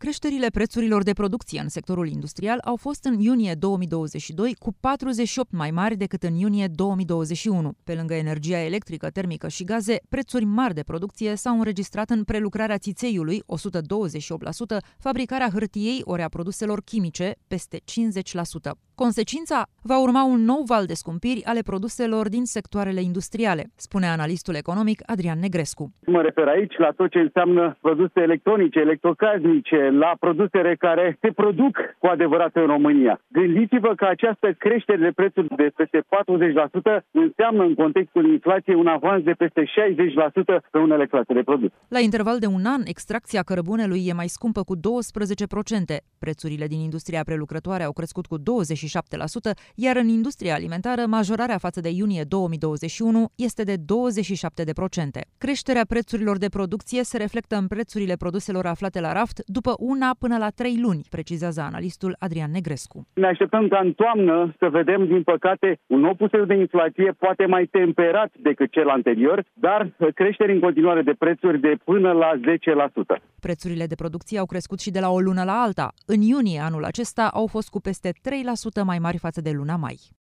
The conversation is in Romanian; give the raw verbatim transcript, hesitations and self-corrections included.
Creșterile prețurilor de producție în sectorul industrial au fost în iunie două mii douăzeci și doi cu patruzeci și opt mai mari decât în iunie două mii douăzeci și unu. Pe lângă energia electrică, termică și gaze, prețuri mari de producție s-au înregistrat în prelucrarea țițeiului, o sută douăzeci și opt la sută, fabricarea hârtiei ori a produselor chimice, peste cincizeci la sută. Consecința? Va urma un nou val de scumpiri ale produselor din sectoarele industriale, spune analistul economic Adrian Negrescu. Mă refer aici la tot ce înseamnă produse electronice, electrocasnice, la produsele care se produc cu adevărat în România. Gândiți-vă că această creștere de prețuri de peste patruzeci la sută înseamnă în contextul inflației un avans de peste șaizeci la sută pe unele clase de produse. La interval de un an, extracția cărbunelui e mai scumpă cu douăsprezece la sută. Prețurile din industria prelucrătoare au crescut cu douăzeci și șapte la sută, iar în industria alimentară, majorarea față de iunie două mii douăzeci și unu este de douăzeci și șapte la sută. Creșterea prețurilor de producție se reflectă în prețurile produselor aflate la raft după una până la trei luni, precizează analistul Adrian Negrescu. Ne așteptăm ca în toamnă să vedem, din păcate, un nou puseu de inflație, poate mai temperat decât cel anterior, dar creșteri în continuare de prețuri de până la zece la sută. Prețurile de producție au crescut și de la o lună la alta. În iunie anul acesta au fost cu peste trei la sută mai mari față de luna mai.